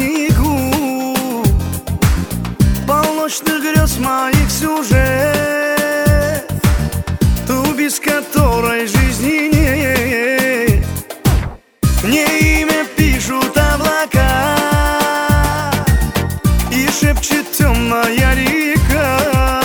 снегу. Полночных грез моих сюжет, ту, без которой жизни нет. Мне имя пишут облака, и шепчет темная река.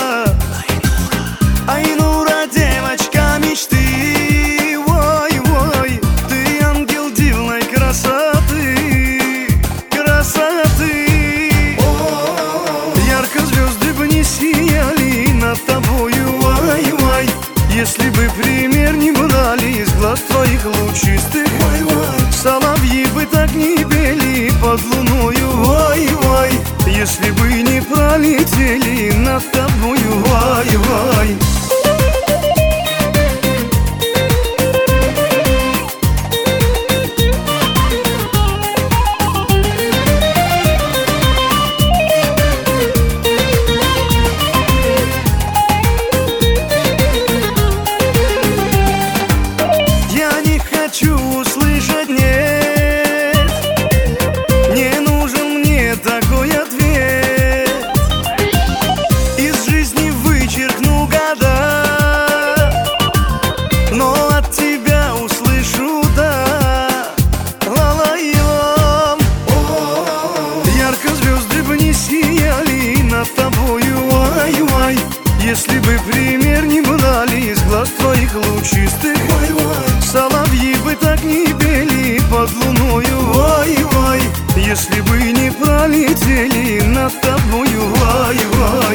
Айнура, девочка мечты, ой-ой, ты ангел дивной красоты, красоты. Ярко звезды бы не сияли над тобою, ой-ой, если бы пример не брали из глаз твоих лучистых. Соловьи бы так не пели под луною, ой-ой, если бы не пролетели над тобою, ой-ой. Я не хочу услышать нет, не нужен мне такой ответ. Из жизни вычеркну года, но от тебя услышу да. Ла-ла-ла. Ярко звезды бы не сияли над тобою, ой-ой, если бы пример не брали из глаз твоих лучистых. Соловьи бы так не пели под луною, ой-ой, если бы не пролетели над тобою, ой-ой.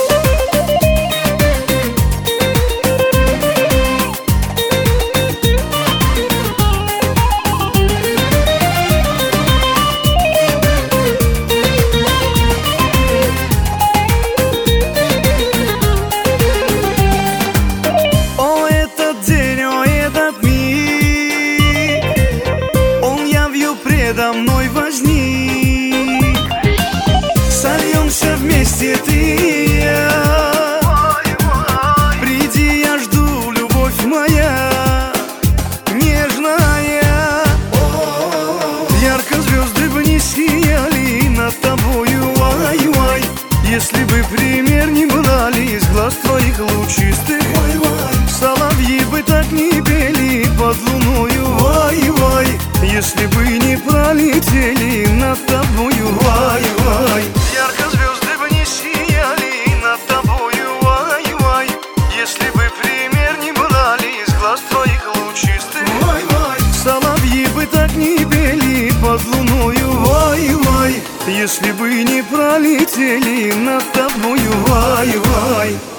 Предо мной возник, сольемся вместе ты и я. Приди, я жду, любовь моя нежная. Ярко звезды бы не сияли над тобою, ой-ой, если бы пример не брали из глаз твоих лучистых. Соловьи бы так не пели под луною, ой-ой, если бы не пролетели над тобою, ой-ой. Ярко звезды бы не сияли над тобою, ой-ой, если бы пример не брали из глаз твоих лучистых. Соловьи бы так не пели под луною, ой-ой, если бы не пролетели над тобою, ой-ой.